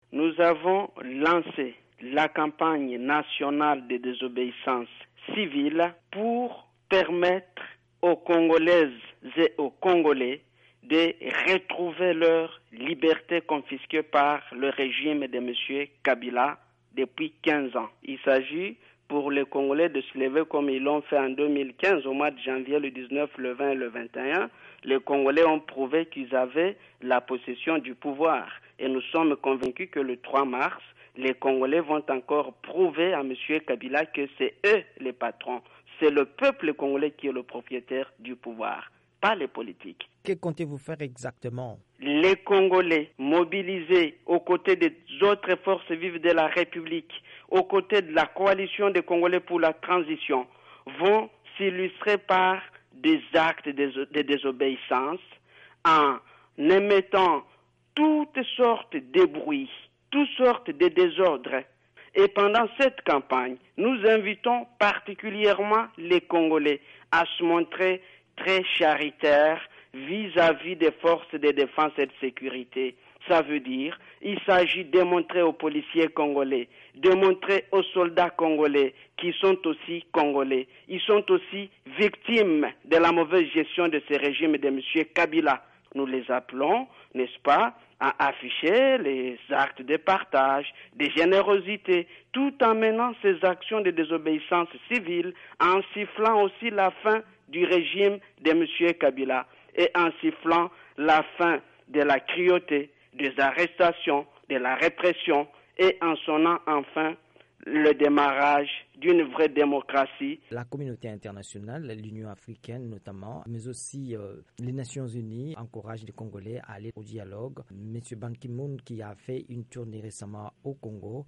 nous avons lancé la campagne nationale de désobéissance civile pour permettre aux Congolaises et aux Congolais de retrouver leur liberté confisquée par le régime de M. Kabila depuis 15 ans. Il s'agit pour les Congolais de se lever comme ils l'ont fait en 2015, au mois de janvier, le 19, le 20 et le 21. Les Congolais ont prouvé qu'ils avaient la possession du pouvoir. Et nous sommes convaincus que le 3 mars, les Congolais vont encore prouver à M. Kabila que c'est eux les patrons. C'est le peuple congolais qui est le propriétaire du pouvoir, pas les politiques. Que comptez-vous faire exactement? Les Congolais mobilisés aux côtés des autres forces vives de la République, aux côtés de la coalition des Congolais pour la transition, vont s'illustrer par des actes de désobéissance en émettant toutes sortes de bruits, toutes sortes de désordres. Et pendant cette campagne, nous invitons particulièrement les Congolais à se montrer très charitaires vis-à-vis des forces de défense et de sécurité. Ça veut dire, il s'agit de montrer aux policiers congolais, de montrer aux soldats congolais qui sont aussi congolais. Ils sont aussi victimes de la mauvaise gestion de ce régime de M. Kabila. Nous les appelons, n'est-ce pas, à afficher les actes de partage, de générosité, tout en menant ces actions de désobéissance civile, en sifflant aussi la fin du régime de M. Kabila et en sifflant la fin de la cruauté, des arrestations, de la répression et en sonnant enfin le démarrage d'une vraie démocratie. La communauté internationale, l'Union africaine notamment, mais aussi les Nations unies encouragent les Congolais à aller au dialogue. Monsieur Ban Ki-moon, qui a fait une tournée récemment au Congo,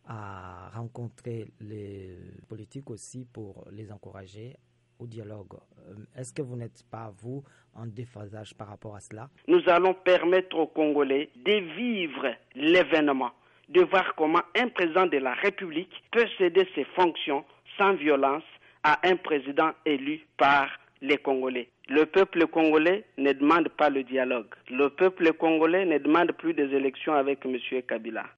a rencontré les politiques aussi pour les encourager au dialogue. Est-ce que vous n'êtes pas, vous, en déphasage par rapport à cela? Nous allons permettre aux Congolais de vivre l'événement, de voir comment un président de la République peut céder ses fonctions sans violence à un président élu par les Congolais. Le peuple congolais ne demande pas le dialogue. Le peuple congolais ne demande plus des élections avec M. Kabila.